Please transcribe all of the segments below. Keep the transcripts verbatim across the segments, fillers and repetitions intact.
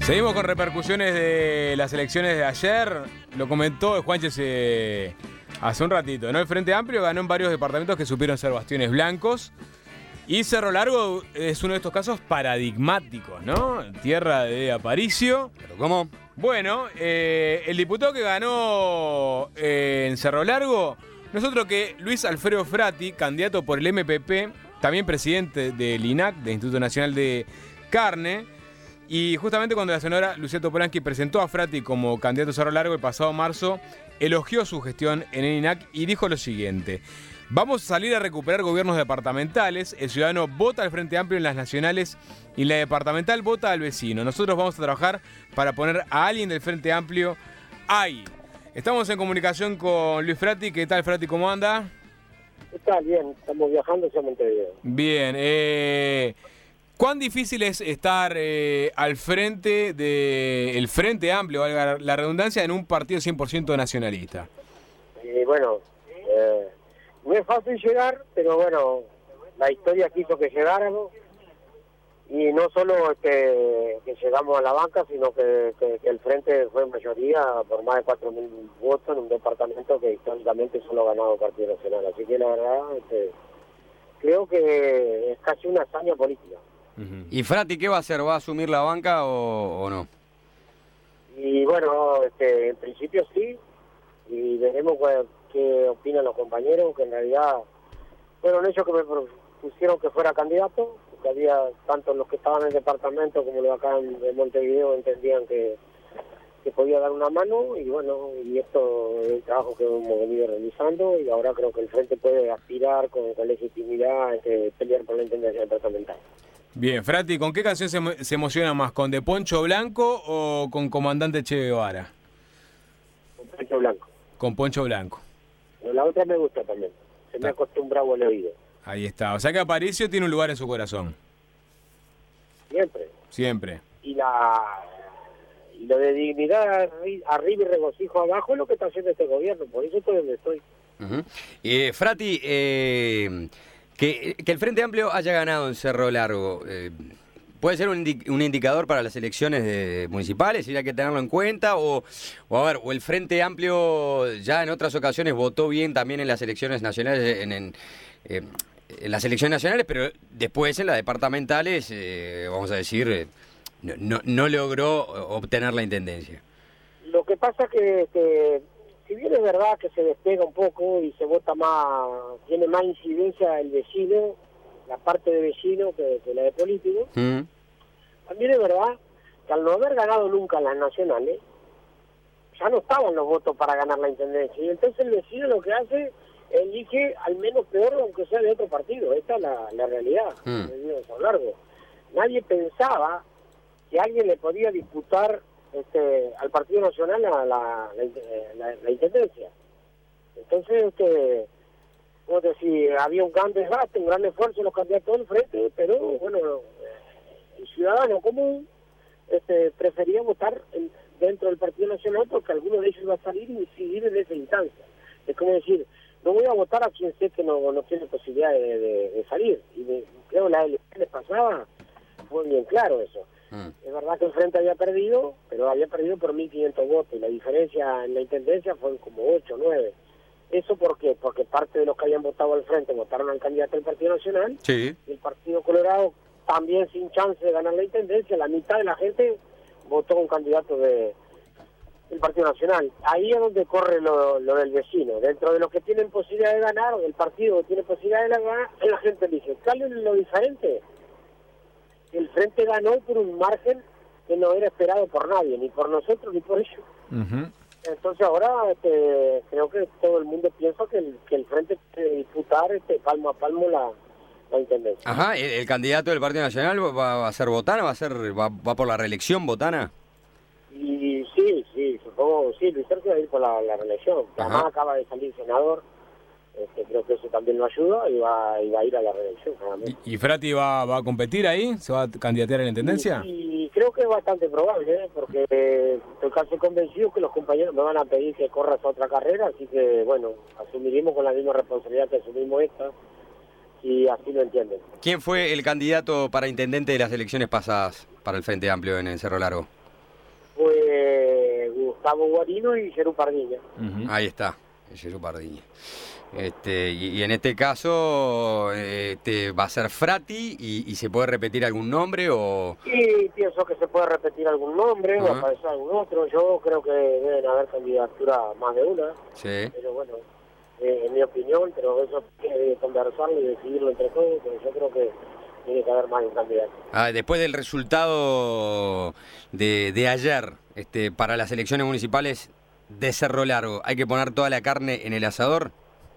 Seguimos con repercusiones de las elecciones de ayer. Lo comentó Juanches eh, hace un ratito, ¿no? El Frente Amplio ganó en varios departamentos que supieron ser bastiones blancos. Y Cerro Largo es uno de estos casos paradigmáticos, ¿no? Tierra de Aparicio. ¿Pero cómo? Bueno, eh, el diputado que ganó eh, en Cerro Largo no es otro que Luis Alfredo Frati, candidato por el M P P, también presidente del I N A C, del Instituto Nacional de Carne. Y justamente cuando la senadora Lucía Topolansky presentó a Frati como candidato a Cerro Largo el pasado marzo, elogió su gestión en el I N A C y dijo lo siguiente: vamos a salir a recuperar gobiernos departamentales, el ciudadano vota al Frente Amplio en las nacionales y la departamental vota al vecino. Nosotros vamos a trabajar para poner a alguien del Frente Amplio ahí. Estamos en comunicación con Luis Frati. ¿Qué tal, Frati? ¿Cómo anda? ¿Qué tal? Bien, estamos viajando hacia Montevideo. Bien, eh... ¿cuán difícil es estar eh, al frente del Frente Amplio, valga la redundancia, en un partido cien por ciento nacionalista? Y bueno, eh, no es fácil llegar, pero bueno, la historia quiso que llegáramos. Y no solo este, que llegamos a la banca, sino que, que, que el Frente fue en mayoría por más de cuatro mil votos en un departamento que históricamente solo ha ganado el Partido Nacional. Así que la verdad, este, creo que es casi una hazaña política. Uh-huh. ¿Y Frati qué va a hacer? ¿Va a asumir la banca o, o no? Y bueno, este, en principio sí, y veremos qué, qué opinan los compañeros, que en realidad fueron ellos que me propusieron que fuera candidato, porque había tanto los que estaban en el departamento como los acá en, en Montevideo entendían que, que podía dar una mano, y bueno, y esto es el trabajo que hemos venido realizando, y ahora creo que el Frente puede aspirar con, con legitimidad este, pelear por la intendencia departamental. Bien, Frati, ¿con qué canción se, se emociona más? ¿Con De Poncho Blanco o con Comandante Che Guevara? Con Poncho Blanco. Con Poncho Blanco. Pero la otra me gusta también. Se me ha acostumbrado al oído. Ahí está. O sea que Aparicio tiene un lugar en su corazón. Siempre. Siempre. Y la y lo de dignidad arriba y regocijo abajo es lo que está haciendo este gobierno. Por eso estoy donde estoy. Uh-huh. eh, Frati, eh... Que, que el Frente Amplio haya ganado en Cerro Largo, eh, ¿puede ser un, indi- un indicador para las elecciones de, municipales? ¿Y hay que tenerlo en cuenta? O, o a ver, o el Frente Amplio ya en otras ocasiones votó bien también en las elecciones nacionales, en, en, eh, en las elecciones nacionales, pero después en las departamentales, eh, vamos a decir, eh, no, no, no logró obtener la intendencia. Lo que pasa es que, que si bien es verdad que se despega un poco y se vota más, tiene más incidencia el vecino, la parte de vecino que, que la de político, mm. también es verdad que al no haber ganado nunca las nacionales, ya no estaban los votos para ganar la intendencia, y entonces el vecino lo que hace, elige al menos peor aunque sea de otro partido. Esta es la, la realidad mm. de Cerro Largo. Nadie pensaba que alguien le podía disputar Este, al Partido Nacional la, la, la, la, la intendencia. Entonces, este, como decir, había un gran desgaste, un gran esfuerzo en los candidatos del Frente, pero bueno, el ciudadano común este, prefería votar en, dentro del Partido Nacional porque alguno de ellos iba a salir y seguir en esa instancia. Es como decir, no voy a votar a quien sé que no, no tiene posibilidad de, de, de salir. Y de, creo que las elecciones pasadas fue bien claro eso. Es verdad que el Frente había perdido, pero había perdido por mil quinientos votos, y la diferencia en la intendencia fue como ocho, nueve. ¿Eso por qué? Porque parte de los que habían votado al Frente votaron al candidato del Partido Nacional, sí. Y el Partido Colorado, también sin chance de ganar la intendencia, la mitad de la gente votó a un candidato de, del Partido Nacional. Ahí es donde corre lo, lo del vecino. Dentro de los que tienen posibilidad de ganar, el partido que tiene posibilidad de ganar, la gente dice, ¿cuál es lo diferente? El Frente ganó por un margen que no era esperado por nadie, ni por nosotros ni por ellos. Uh-huh. Entonces ahora este, creo que todo el mundo piensa que el, que el Frente puede disputar este, palmo a palmo la, la intendencia. Ajá, ¿el, el candidato del Partido Nacional va, va a ser Botana? ¿Va a ser va, va por la reelección Botana? Y sí, sí, supongo, sí, Luis Sergio va a ir por la, la reelección. Además acaba de salir senador. Este, creo que eso también lo ayuda y va, y va a ir a la reelección. ¿Y, y Frati va, va a competir ahí? ¿Se va a candidatear a la intendencia? Y, y creo que es bastante probable, ¿eh? Porque eh, estoy casi convencido que los compañeros me van a pedir que corras a otra carrera, así que bueno, asumiremos con la misma responsabilidad que asumimos esta, y así lo entienden. ¿Quién fue el candidato para intendente de las elecciones pasadas para el Frente Amplio en el Cerro Largo? Gustavo Guarino y Yerú Pardiña. Uh-huh. Ahí está, Yerú Pardiña. Este, y, y en este caso este, va a ser Frati y, y se puede repetir algún nombre o... Sí, pienso que se puede repetir algún nombre uh-huh. o aparecer algún otro. Yo creo que deben haber candidaturas más de una. Sí. Pero bueno, eh, en mi opinión, pero eso hay que conversarlo y decidirlo entre todos, pero yo creo que tiene que haber más de un candidato. Ah, después del resultado de, de ayer este, para las elecciones municipales de Cerro Largo, ¿hay que poner toda la carne en el asador?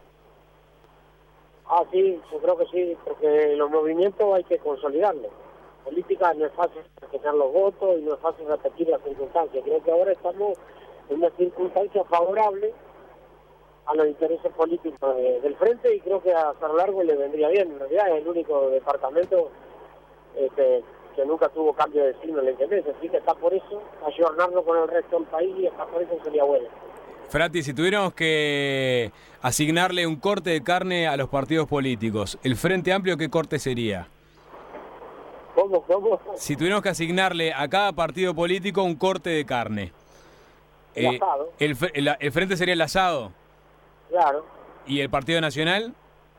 Ah, sí, yo creo que sí, porque los movimientos hay que consolidarlos. Política no es fácil sacar los votos y no es fácil repetir las circunstancias. Creo que ahora estamos en una circunstancia favorable a los intereses políticos de, del frente y creo que a Cerro Largo le vendría bien. En realidad es el único departamento este, que nunca tuvo cambio de signo en la intendencia, así que está por eso, ayornarlo con el resto del país y está por eso sería bueno. Frati, si tuviéramos que asignarle un corte de carne a los partidos políticos, ¿el Frente Amplio qué corte sería? ¿Cómo, cómo? Si tuviéramos que asignarle a cada partido político un corte de carne. El eh, asado. El, el, ¿El Frente sería el asado? Claro. ¿Y el Partido Nacional?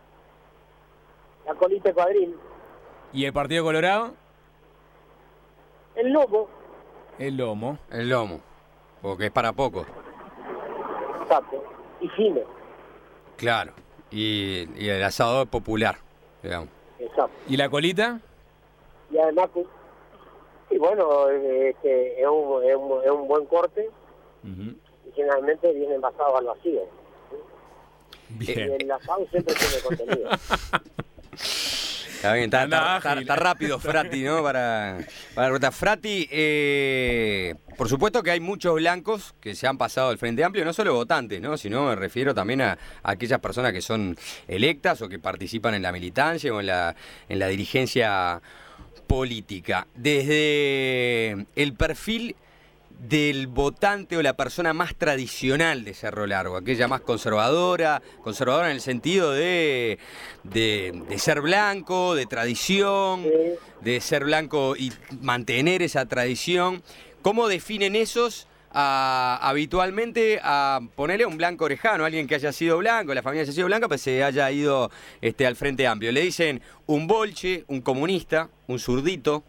La colita de cuadril. ¿Y el Partido Colorado? El lomo. El lomo. El lomo, porque es para poco. Exacto. Y fino. Claro. Y, y el asado es popular, digamos. Exacto. ¿Y la colita? Y además, y bueno, este, es, un, es, un, es un buen corte. Uh-huh. Y generalmente viene envasado al vacío. Bien. Y el asado siempre tiene contenido. Está bien, está, está, está, está rápido Frati, ¿no? Para, para la Frati, eh, por supuesto que hay muchos blancos que se han pasado al Frente Amplio, no solo votantes, ¿no? Sino me refiero también a, a aquellas personas que son electas o que participan en la militancia o en la, en la dirigencia política. Desde el perfil del votante o la persona más tradicional de Cerro Largo, aquella más conservadora, conservadora en el sentido de, de, de ser blanco, de tradición, Sí. de ser blanco y mantener esa tradición. ¿Cómo definen esos a, habitualmente a ponerle un blanco orejano, alguien que haya sido blanco, la familia haya sido blanca, pues se haya ido este, al Frente Amplio? Le dicen un bolche, un comunista, un zurdito.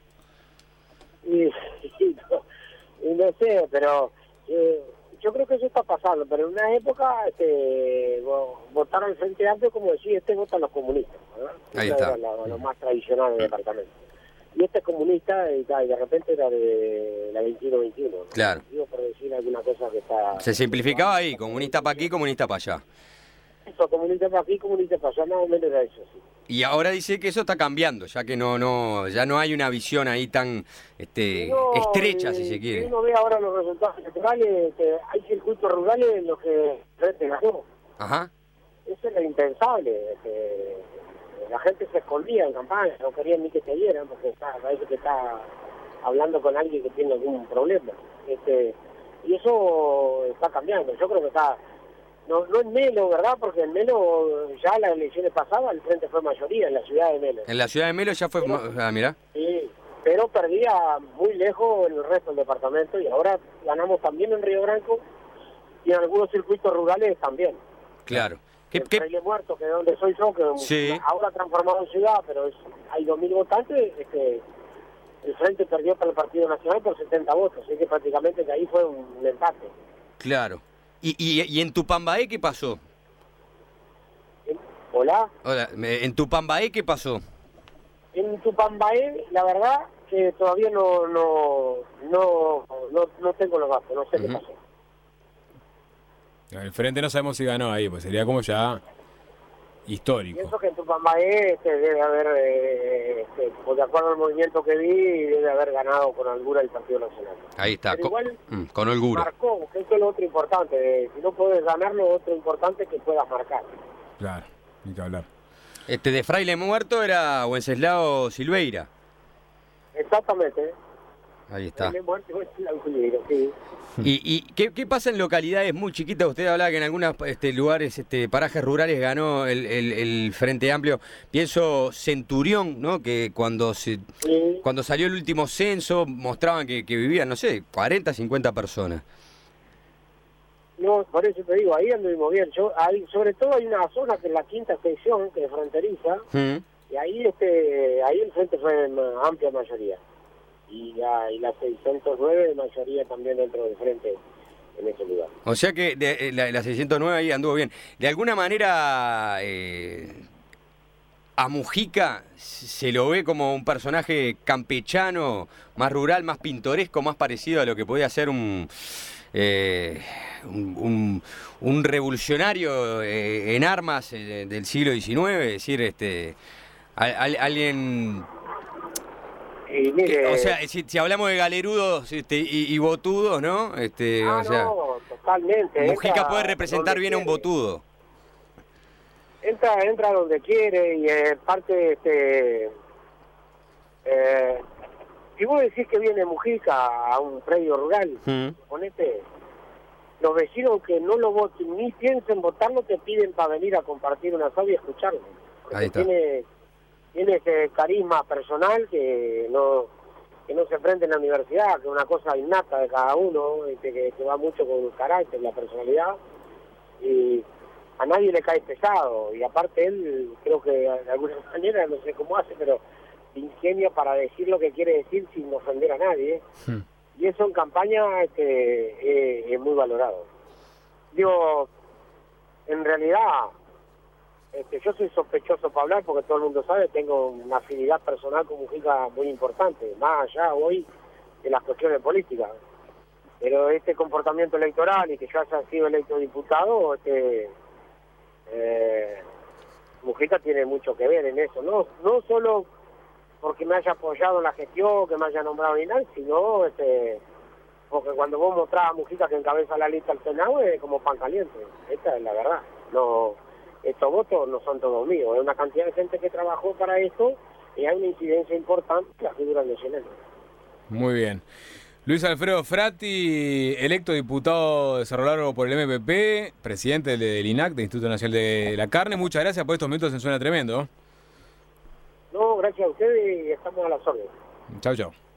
Y, y, no, y no sé, pero eh, yo creo que eso está pasando, pero en una época este, votaron al Frente Amplio como decir, este votan los comunistas, ¿verdad? Ahí Esa está. Era lo, lo más tradicional del departamento. Y este es comunista y, y de repente era de la veintiuno veintiuno. Claro. Digo, por decir alguna cosa que está... Se simplificaba ahí, comunista para aquí, comunista para allá. Eso, comunista para aquí, comunista para allá, más o menos era eso, sí. Y ahora dice que eso está cambiando, ya que no no ya no hay una visión ahí tan este No, estrecha, eh, si se quiere. Si uno ve ahora los resultados electorales, que hay circuitos rurales en los que el Frente ganó. Ajá. Eso era impensable. Este, la gente se escondía en campaña, no querían ni que se dieran, porque está, parece que está hablando con alguien que tiene algún problema. Este, y eso está cambiando. Yo creo que está... No, no en Melo, ¿verdad? Porque en Melo, ya las elecciones pasadas, el Frente fue mayoría en la ciudad de Melo. En la ciudad de Melo ya fue... Pero, ah, mirá. Sí, pero perdía muy lejos en el resto del departamento y ahora ganamos también en Río Branco y en algunos circuitos rurales también. Claro. ¿Qué, El qué? Fraile Muerto, que es donde soy yo, que Sí. ahora transformado en ciudad, pero es, hay dos mil votantes, este, el Frente perdió para el Partido Nacional por setenta votos, así que prácticamente que ahí fue un empate. Claro. ¿Y, y, y en Tupambaé qué pasó? Hola. Hola, me- ¿en Tupambaé qué pasó? En Tupambaé, la verdad que todavía no no no no, no tengo los datos, no sé Ujú. qué pasó. El Frente no sabemos si ganó ahí, pues sería como ya histórico. Pienso que en Tupambaé este, debe haber, eh, este, pues de acuerdo al movimiento que vi, debe haber ganado con holgura el Partido Nacional. Ahí está, Pero co- igual mm, con holgura. Marcó, que eso es lo otro importante. eh, si no puedes ganar, lo otro importante es que puedas marcar. Claro, hay que hablar. Este de Fraile Muerto era Wenceslao Silveira. Exactamente. ¿eh? Ahí está. El muerto es la Ucrania, sí. ¿Y, y qué, qué pasa en localidades muy chiquitas? Usted hablaba que en algunos este, lugares, este, parajes rurales ganó el, el- el Frente Amplio. Pienso Centurión, ¿no? Que cuando se Sí. cuando salió el último censo mostraban que, que vivían, no sé, cuarenta, cincuenta personas. No, por eso te digo, ahí anduvimos bien. Yo, ahí, sobre todo hay una zona que es la quinta sección, que es fronteriza, mm. y ahí este ahí el frente fue en amplia mayoría. Y la, y la seiscientos nueve mayoría también dentro del frente en ese lugar. O sea que de, la, la seiscientos nueve ahí anduvo bien. De alguna manera, eh, a Mujica se lo ve como un personaje campechano, más rural, más pintoresco, más parecido a lo que podía ser un... Eh, un, un, un revolucionario eh, en armas eh, del siglo diecinueve, es decir, este, a, a, alguien... Y mire, que, o sea, si, si hablamos de galerudos este, y, y botudos, ¿no? Este, ah, o sea, no, totalmente. Mujica entra puede representar bien quiere. a un botudo. Entra, entra donde quiere y eh, parte, este... Eh, si vos decís que viene Mujica a un predio rural, mm. ponete, los vecinos que no lo voten ni piensen votarlo te piden para venir a compartir una asado y escucharlo. Ahí está. Tiene, tiene ese carisma personal que no que no se aprende en la universidad, que es una cosa innata de cada uno, este, que, que va mucho con el carácter, la personalidad, y a nadie le cae pesado. Y aparte él, creo que de alguna manera, no sé cómo hace, pero ingenia para decir lo que quiere decir sin ofender a nadie, sí. Y eso en campaña este, eh, es muy valorado. Digo, en realidad, este, yo soy sospechoso para hablar porque todo el mundo sabe, tengo una afinidad personal con Mujica muy importante, más allá hoy de las cuestiones políticas. Pero este comportamiento electoral y que yo haya sido electo diputado, este, eh, Mujica tiene mucho que ver en eso, no, no solo porque me haya apoyado en la gestión, que me haya nombrado ni nada, sino este, porque cuando vos mostrás a Mujica que encabeza la lista al Senado es como pan caliente. Esta es la verdad. No, estos votos no son todos míos, es una cantidad de gente que trabajó para esto y hay una incidencia importante en la figura nacional. Muy bien. Luis Alfredo Frati, electo diputado de Cerro Largo por el M P P, presidente del I N A C, del Instituto Nacional de la Carne. Muchas gracias por estos minutos en Suena Tremendo. No, gracias a ustedes y estamos a las órdenes. Chau, chau.